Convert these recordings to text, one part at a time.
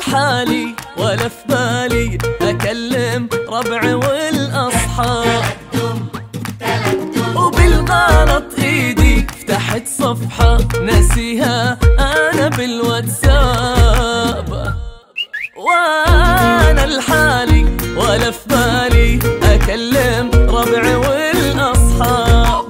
لحالي ولا في بالي أكلم ربعي والأصحاب، وبالغلط إيدي فتحت صفحة ناسيها أنا بالواتساب، وأنا لحالي ولا في بالي أكلم ربعي والأصحاب،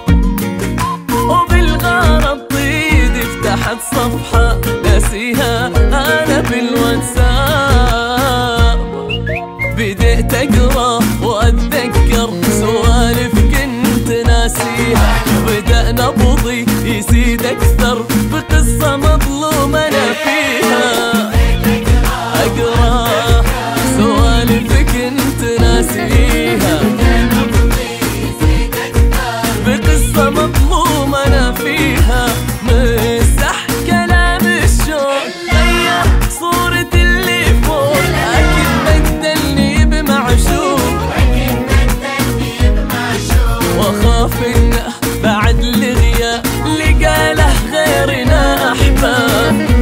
وبالغلط إيدي فتحت صفحة ناسيها أنا بالواتساب. بديت أقرأ وأتذكر سوالف كنت ناسيها، بدأ نبضي يزيد أكثر بقصة مظلوم أنا فيها. أقرأ سوالف كنت ناسيها بقصة مظلوم أنا فيها، مسح كلام الشوق غير صورة اللي فوق، أكيد بدلني بمعشوق، وأخاف إنه بعد الغياب لقى له غيرنا أحباب.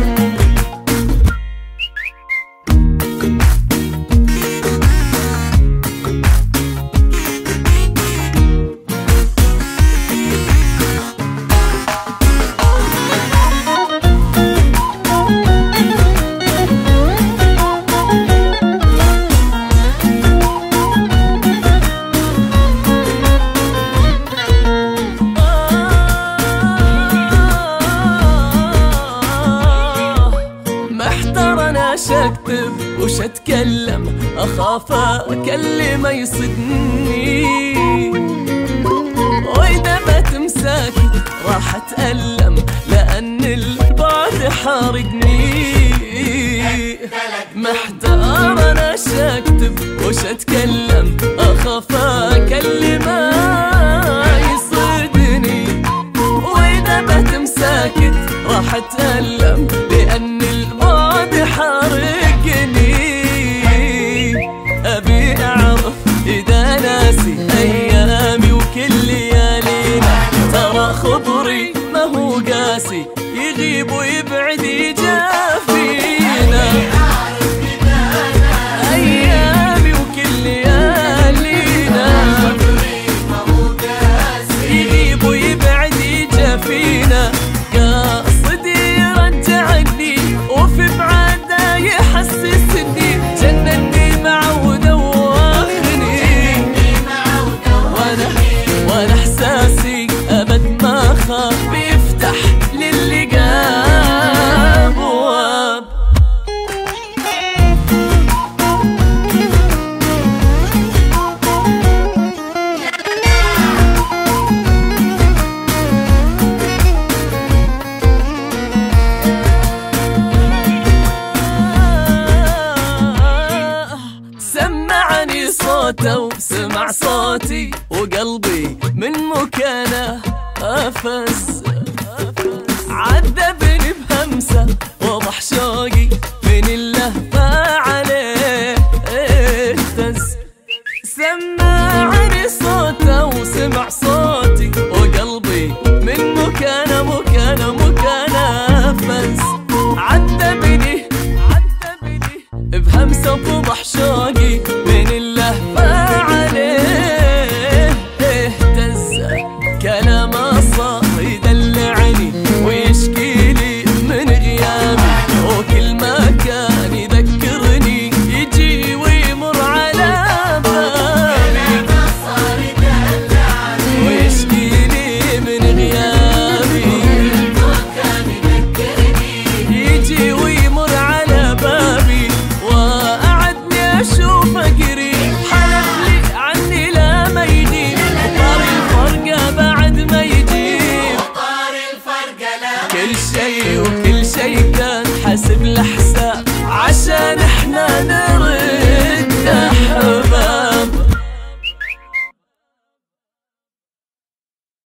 أكتب وش أتكلم، أخاف أكلمه يصدني، وإذا ما تمساكي راح أتألم لأن البعد حارقني. محتار أنا وش أكتب وش أتكلم، أخاف أكلمه يصدني، وإذا ما تمساكي راح أتألم لأن البعد حارقني. أبي أعرف إذا ناسي أيامي وكل ليالينا، ترى خبري ما هو قاسي يغيب ويبعد يجافينا. أيامي وكل ليالينا يغيب ويبعد يجافينا، وفي بعاده يحسسني جنني معه واخني، وانا احساسي ابد ما خاف بيفتح للي قاب بواب. سمعني صوته وسمع صوتي وقلبي من مكانه أفز، عذبني بهمسة وضح شوقي من اللهفة عليه اهتز. سمعني صوته وسمع صوتي وقلبي من مكانه أفز، عذبني بهمسة وضح شوقي من اللهفة عليه اهتز. كلامه صار يدلعني ويشكي لي من غيابي، وكل ما كان يذكرني يجي ويمر على بالي، ويشكي لي من غيابي يجي ويمر على بابي، وأعدني أشوفه قريب حلف لي عني لا ما يغيب، وطار الفرقة بعد ما يجيب، كل شي وكل شي كان حسب الحساب عشان احنا نرد.